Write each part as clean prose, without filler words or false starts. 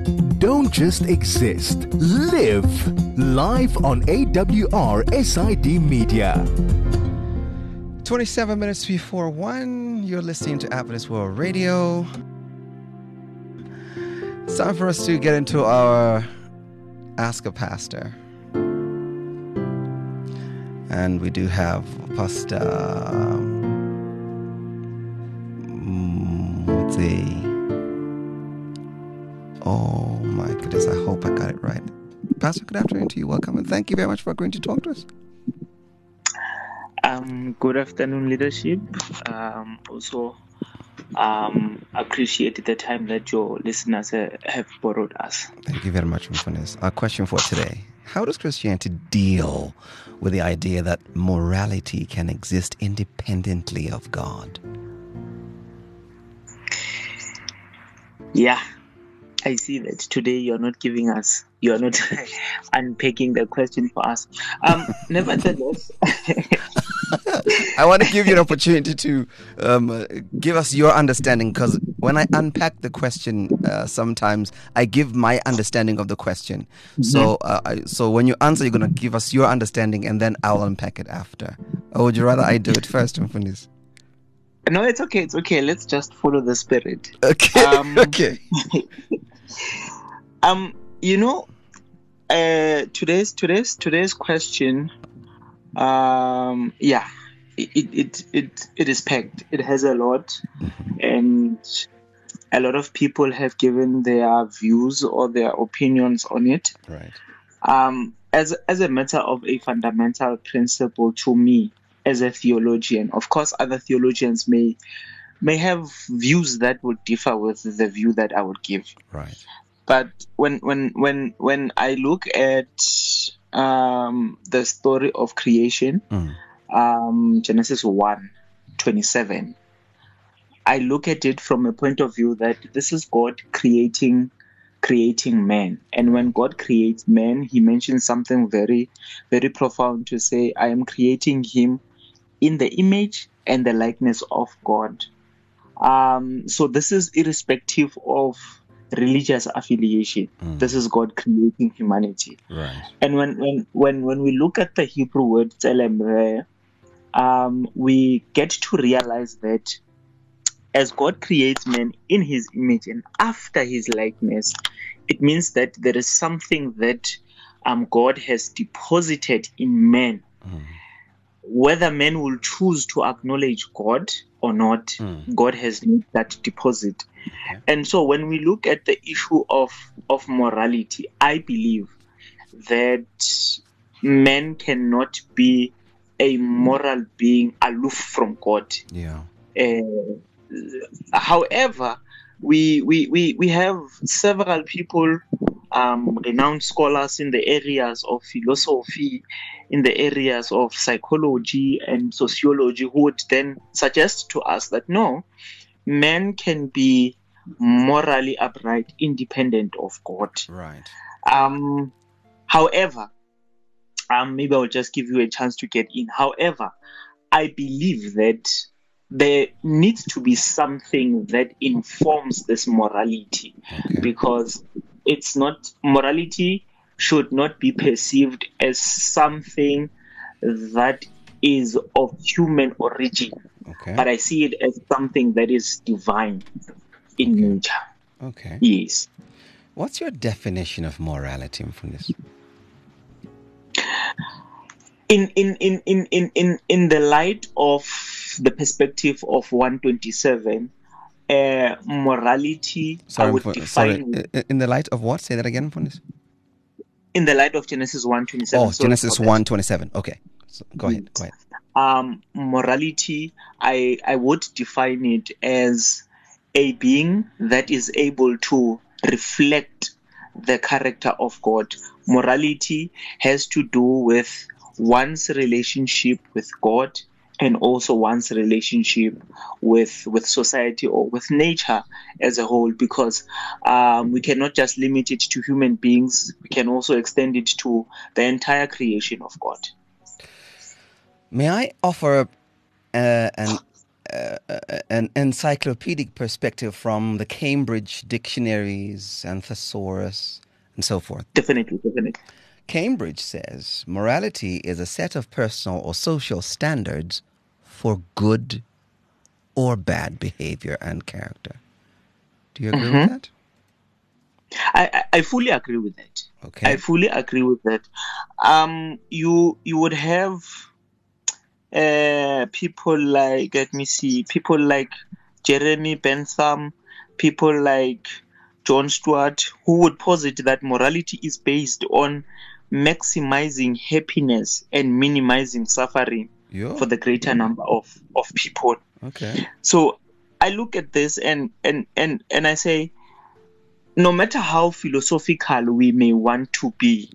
Don't just exist. Live. Live on AWR SID Media. 27 minutes before 1. You're listening to Adventist World Radio. It's time for us to get into our Ask a Pastor. And we do have Pastor... Oh my goodness, I hope I got it right. Pastor, good afternoon to you. Welcome and thank you very much for agreeing to talk to us. Good afternoon, leadership. Also, appreciate the time that your listeners have borrowed us. Thank you very much for this. Our question for today: how does Christianity deal with the idea that morality can exist independently of God? Yeah, I see that today you're not unpacking the question for us. Nevertheless, I want to give you an opportunity to give us your understanding, because when I unpack the question, sometimes I give my understanding of the question. Mm-hmm. So when you answer, you're going to give us your understanding, and then I'll unpack it after. Or would you rather I do it first, Mfundisi? No, it's okay. It's okay. Let's just follow the spirit. Okay. Okay. Today's question. It is packed. It has a lot, and a lot of people have given their views or their opinions on it. Right. As a matter of a fundamental principle to me, as a theologian, of course, other theologians may have views that would differ with the view that I would give. Right. But when I look at the story of creation, Genesis 1:27, I look at it from a point of view that this is God creating man. And when God creates man, he mentions something very, very profound to say, I am creating him in the image and the likeness of God. So this is irrespective of religious affiliation. This is God creating humanity. Right. And when we look at the Hebrew word tselem, we get to realize that as God creates man in his image and after his likeness, it means that there is something that God has deposited in man. Whether man will choose to acknowledge God or not, God has made that deposit. Okay. And so when we look at the issue of morality, I believe that man cannot be a moral being aloof from God. Yeah. However, we have several people, renowned scholars in the areas of philosophy, in the areas of psychology and sociology, who would then suggest to us that no, man can be morally upright, independent of God. Right. However, maybe I'll just give you a chance to get in. However, I believe that there needs to be something that informs this morality, because it's not, morality should not be perceived as something that is of human origin, but I see it as something that is divine in nature. Okay. Yes. What's your definition of morality from this? In the light of the perspective of 127, morality, I would define... in the light of what? Say that again, Mfundisi. In the light of Genesis 1:27. Oh, Genesis 1:27. Okay. So, go ahead. Morality, I would define it as a being that is able to reflect the character of God. Morality has to do with one's relationship with God and also one's relationship with society or with nature as a whole, because we cannot just limit it to human beings. We can also extend it to the entire creation of God. May I offer an an encyclopedic perspective from the Cambridge dictionaries and thesaurus and so forth. Definitely, definitely. Cambridge says morality is a set of personal or social standards for good or bad behavior and character. Do you agree with that? I fully agree with that. Okay. I fully agree with that. You would have people like, let me see, people like Jeremy Bentham, people like John Stuart, who would posit that morality is based on maximizing happiness and minimizing suffering for the greater number of people. Okay. So I look at this and I say, no matter how philosophical we may want to be,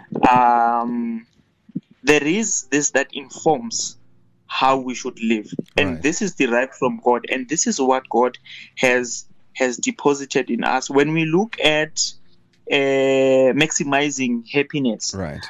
there is this that informs how we should live, and Right. this is derived from God, and this is what God has deposited in us. When we look at maximizing happiness, Right.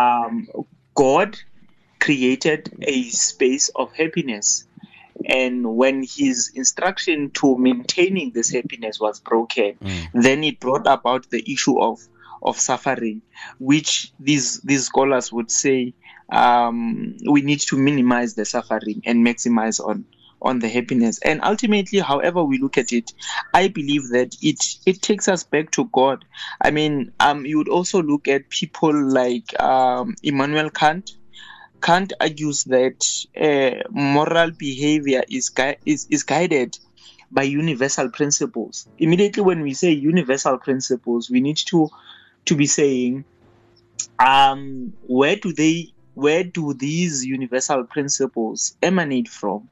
God created a space of happiness, and when his instruction to maintaining this happiness was broken, then it brought about the issue of suffering, which these scholars would say we need to minimize the suffering and maximize on the happiness. And ultimately, however we look at it, I believe that it takes us back to God. I mean, you would also look at people like Immanuel Kant. Kant argues that moral behavior is guided by universal principles. Immediately when we say universal principles, we need to be saying where do these universal principles emanate from?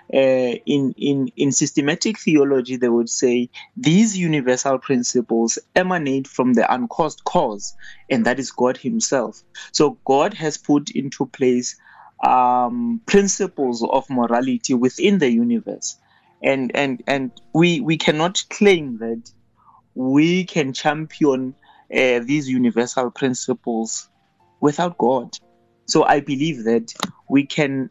In systematic theology, they would say these universal principles emanate from the uncaused cause, and that is God himself. So God has put into place principles of morality within the universe, and we cannot claim that we can champion these universal principles without God. So I believe that we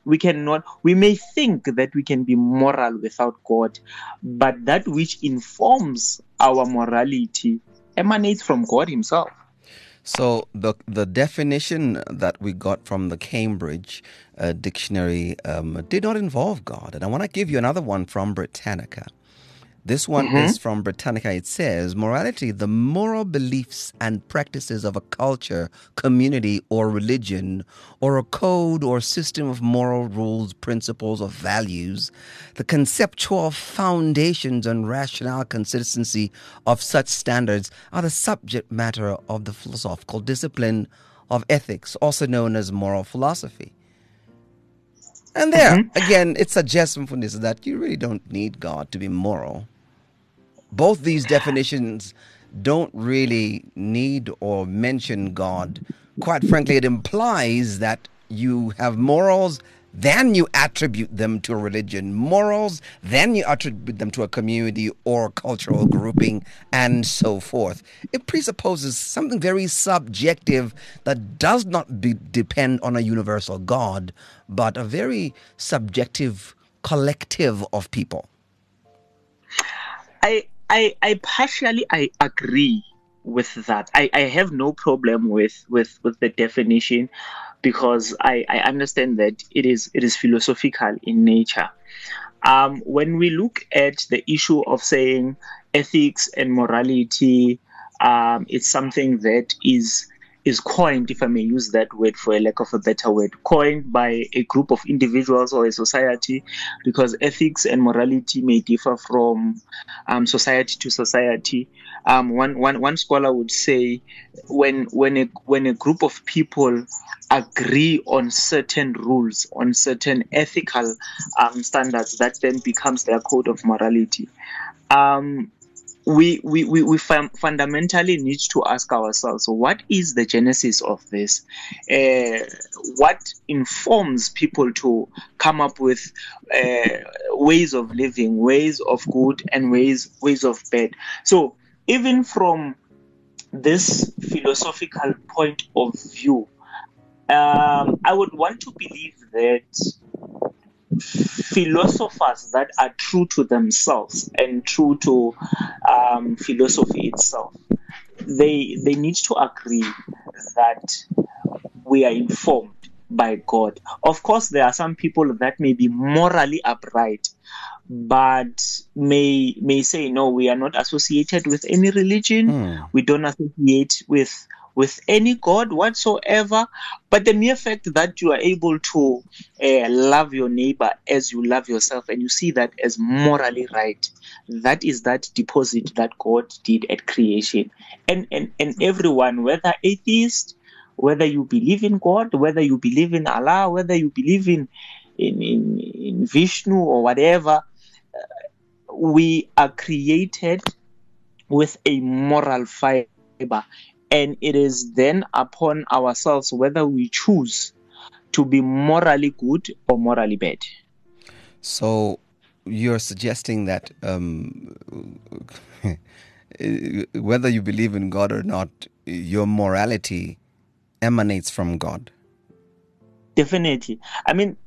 may think that we can be moral without God, but that which informs our morality emanates from God himself. So the definition that we got from the Cambridge dictionary did not involve God. And I want to give you another one from Britannica. This one is from Britannica. It says, morality, the moral beliefs and practices of a culture, community, or religion, or a code or system of moral rules, principles, or values, the conceptual foundations and rationale consistency of such standards are the subject matter of the philosophical discipline of ethics, also known as moral philosophy. And there, again, it suggests from this that you really don't need God to be moral. Both these definitions don't really need or mention God. Quite frankly, it implies that you have morals, then you attribute them to a religion. Morals, then you attribute them to a community or cultural grouping, and so forth. It presupposes something very subjective that does not depend on a universal God, but a very subjective collective of people. I partially agree with that. I have no problem with the definition, because I understand that it is philosophical in nature. When we look at the issue of saying ethics and morality, it's something that is coined, if I may use that word for a lack of a better word, coined by a group of individuals or a society, because ethics and morality may differ from society to society. One scholar would say when a group of people agree on certain rules, on certain ethical standards, that then becomes their code of morality. We fundamentally need to ask ourselves, what is the genesis of this? What informs people to come up with ways of living, ways of good and ways of bad? So even from this philosophical point of view, I would want to believe that philosophers that are true to themselves and true to philosophy itself, they need to agree that we are informed by God. Of course, there are some people that may be morally upright, but may say, no, we are not associated with any religion. We don't associate with any God whatsoever. But the mere fact that you are able to love your neighbor as you love yourself, and you see that as morally right, that is that deposit that God did at creation. And everyone, whether atheist, whether you believe in God, whether you believe in Allah, whether you believe in Vishnu or whatever, we are created with a moral fiber. And it is then upon ourselves whether we choose to be morally good or morally bad. So you're suggesting that whether you believe in God or not, your morality emanates from God. Definitely. I mean,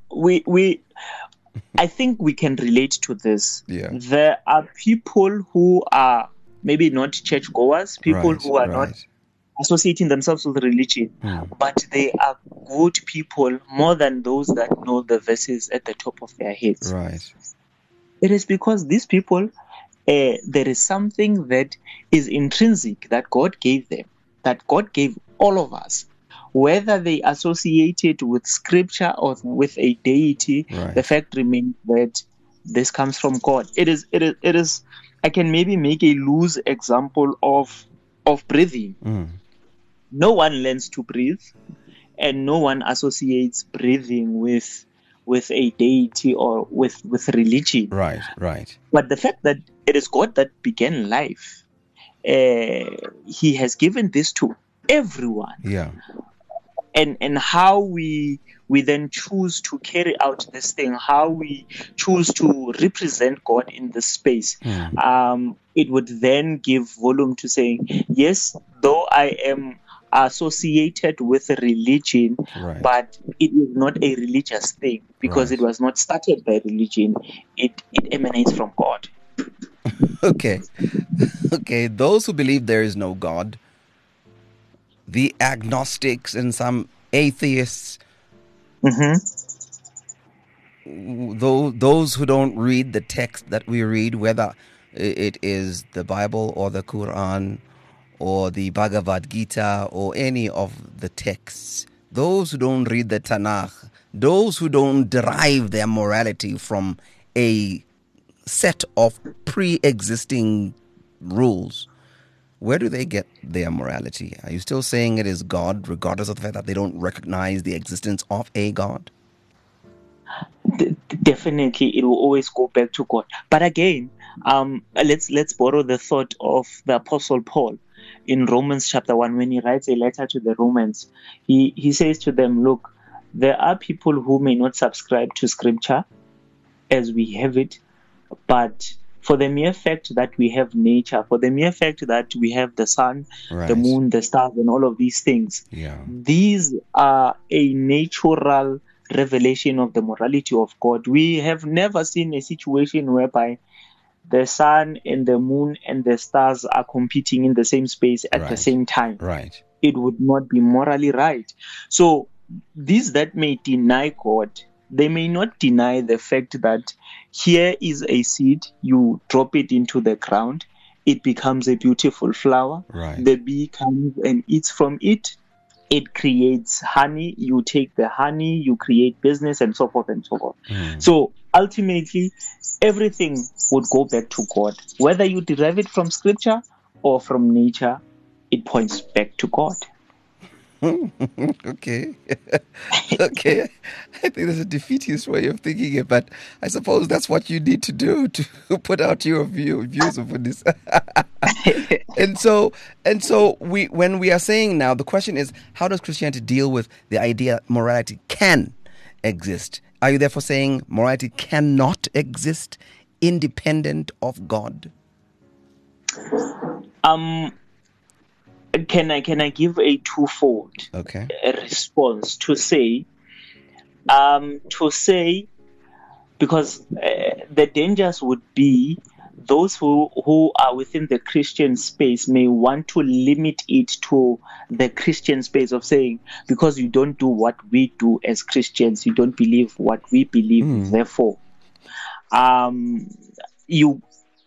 I think we can relate to this. Yeah. There are people who are maybe not churchgoers, people who are not associating themselves with religion, but they are good people more than those that know the verses at the top of their heads. Right. It is because these people, there is something that is intrinsic that God gave them, that God gave all of us. Whether they associate it with scripture or with a deity, the fact remains that this comes from God. It is. I can maybe make a loose example of breathing. No one learns to breathe, and no one associates breathing with a deity or with religion. Right. But the fact that it is God that began life, He has given this to everyone. Yeah. And how we then choose to carry out this thing, how we choose to represent God in this space, it would then give volume to saying, yes, though I am associated with religion, but it is not a religious thing because it was not started by religion. It emanates from God. Okay. Those who believe there is no God, the agnostics and some atheists, those who don't read the text that we read, whether it is the Bible or the Quran or the Bhagavad Gita or any of the texts, those who don't read the Tanakh, those who don't derive their morality from a set of pre-existing rules, where do they get their morality? Are you still saying it is God, regardless of the fact that they don't recognize the existence of a God? Definitely, it will always go back to God. But again, let's borrow the thought of the Apostle Paul in Romans chapter 1 when he writes a letter to the Romans. He says to them, look, there are people who may not subscribe to Scripture as we have it, but for the mere fact that we have nature, for the mere fact that we have the sun, the moon, the stars, and all of these things, these are a natural revelation of the morality of God. We have never seen a situation whereby the sun and the moon and the stars are competing in the same space at the same time. It would not be morally right. So these that may deny God, they may not deny the fact that here is a seed, you drop it into the ground, it becomes a beautiful flower. The bee comes and eats from it. It creates honey. You take the honey, you create business, and so forth and so forth. So ultimately, everything would go back to God. Whether you derive it from Scripture or from nature, it points back to God. Okay. I think there's a defeatist way of thinking it, but I suppose that's what you need to do to put out your views of this. and so when we are saying now, the question is, how does Christianity deal with the idea that morality can exist? Are you therefore saying morality cannot exist independent of God? Can I give a twofold response to say because the dangers would be those who are within the Christian space may want to limit it to the Christian space of saying, because you don't do what we do as Christians, you don't believe what we believe, therefore, you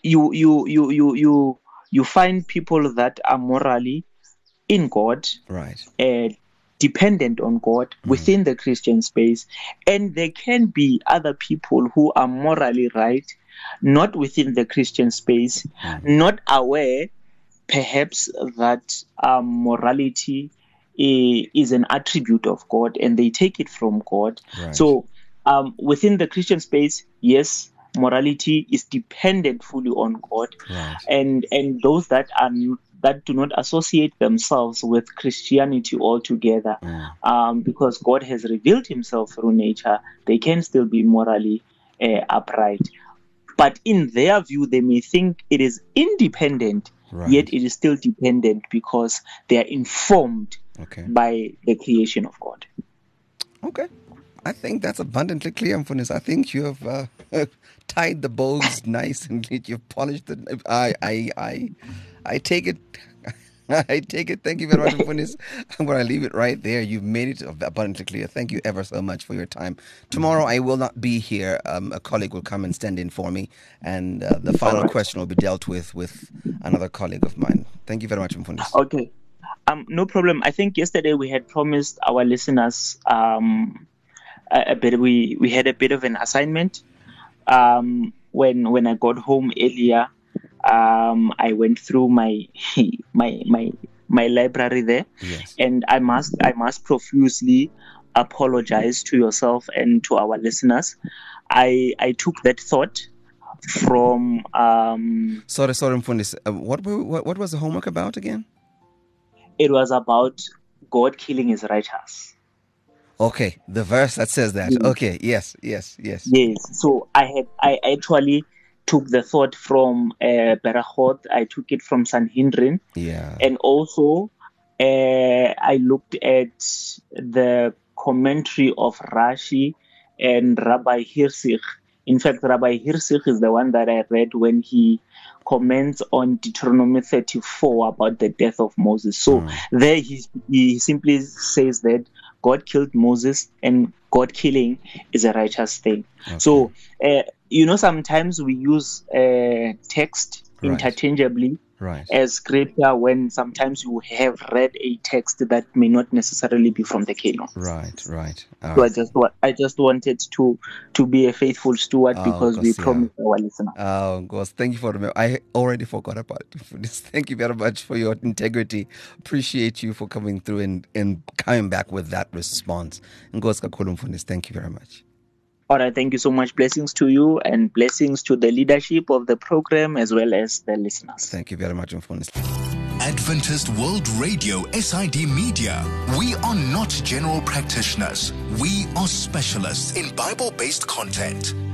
find people that are morally in God, Right. dependent on God within the Christian space, and there can be other people who are morally right, not within the Christian space, not aware perhaps that morality is an attribute of God and they take it from God. Right. So within the Christian space, yes, morality is dependent fully on God, Right. and those that do not associate themselves with Christianity altogether, because God has revealed himself through nature, they can still be morally upright. But in their view, they may think it is independent, Right. yet it is still dependent because they are informed Okay. by the creation of God. Okay. I think that's abundantly clear, Mfundisi. I think you have tied the bows nice and you've polished it. I take it. I take it. Thank you very much, Mfundisi. I'm going to leave it right there. You've made it abundantly clear. Thank you ever so much for your time. Tomorrow I will not be here. A colleague will come and stand in for me, and the final question will be dealt with another colleague of mine. Thank you very much, Mfundisi. Okay. No problem. I think yesterday we had promised our listeners a bit. We had a bit of an assignment. When I got home earlier, I went through my library there, Yes. and I must profusely apologize to yourself and to our listeners. I took that thought from Sorry, Mfundisi. What was the homework about again? it was about God killing his righteous. Okay, the verse that says that. Okay, yes. Yes. So I actually took the thought from Berachot. I took it from Sanhedrin. Yeah. And also I looked at the commentary of Rashi and Rabbi Hirsich. In fact, Rabbi Hirsich is the one that I read when he comments on Deuteronomy 34 about the death of Moses. So there he simply says that God killed Moses, and God killing is a righteous thing. Okay. So, sometimes we use text interchangeably as scripture when sometimes you have read a text that may not necessarily be from the canon. Right. All So right. I just wanted to be a faithful steward because we promised our listeners. Oh, God, thank you for the. I already forgot about it. Thank you very much for your integrity. Appreciate you for coming through and coming back with that response. Thank you very much. All right, thank you so much. Blessings to you and blessings to the leadership of the program as well as the listeners. Thank you very much, Mfundisi. Adventist World Radio SID Media. We are not general practitioners. We are specialists in Bible-based content.